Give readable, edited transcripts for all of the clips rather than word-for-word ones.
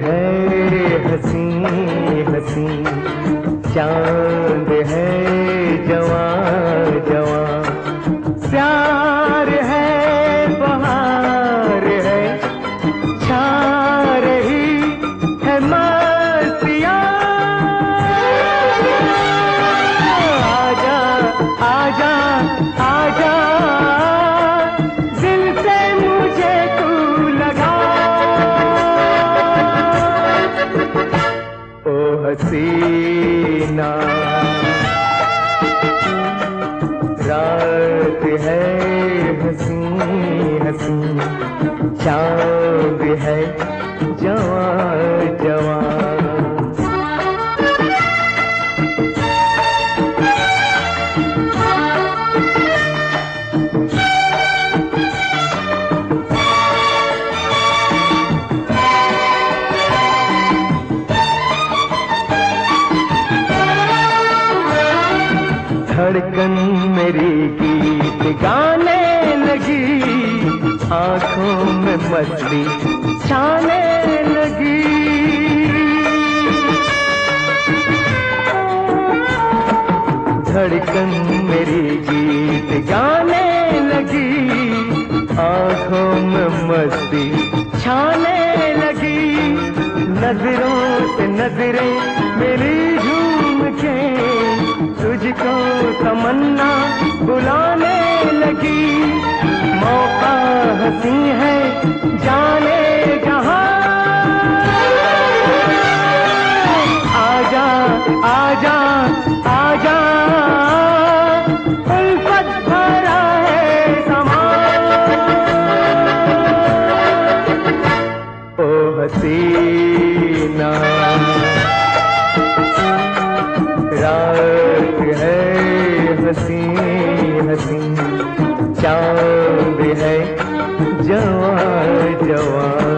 है हंसी हंसी, चांद है जवां जवां, प्यार है बहार है, छा रही है मस्तियाँ। आजा आजा आजा, दिल से मुझे तू लगा। ओ हसीना, रात है हंसी हंसी, चांद है जवां जवां। धड़कन मेरी गीत गाने लगी, आंखों में मस्ती छाने लगी। धड़कन मेरी गीत गाने लगी, आंखों में मस्ती छाने लगी। नजरों से नजरें मेरी झूम के, तुझको तमन्ना बुलाने लगी। मौका हंसी है जाने जहां, आजा आजा आजा, उल्फत भरा है समा। ओ हसीना, रात है हंसी हंसी, चांद है जवां जवां।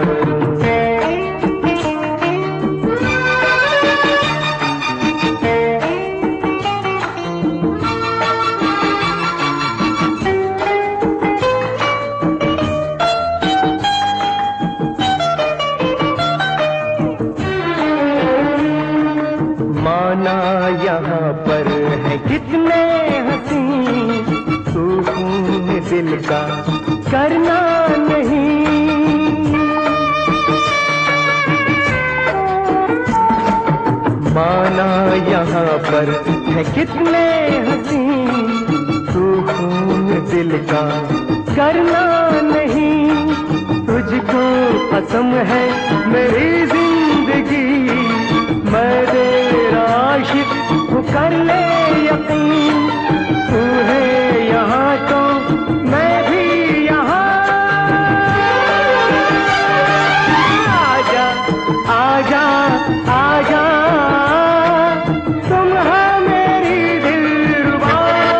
माना यहाँ पर है कितने हंसी, सुकून दिल का करना नहीं। माना यहाँ पर है कितने हंसी, सुकून दिल का करना नहीं। तुझको कसम है मेरी जिंदगी, मैं तेरा आशिक हूँ, कर ले यकीन। तू है यहाँ तो मैं भी यहाँ, आजा आजा आजा, तुम है मेरी दिलरुबा।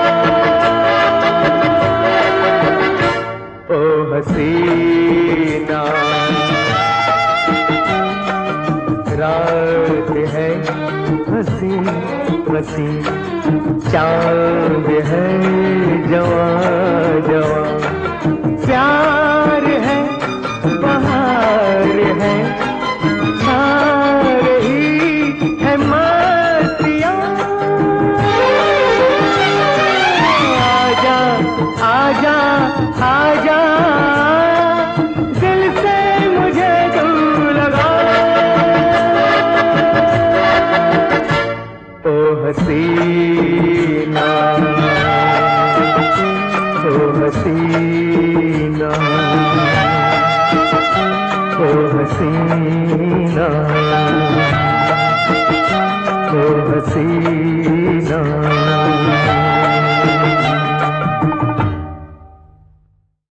ओ हसीना, रात है हंसी हंसी, चांद है जवां जवां, प्यार है बहार है, छा रही है मस्तियाँ। आजा आजा आजा, दिल से मुझे तू लगा। ओ हसीना, ओ हसीना, ओ हसीना, ओ हसीना।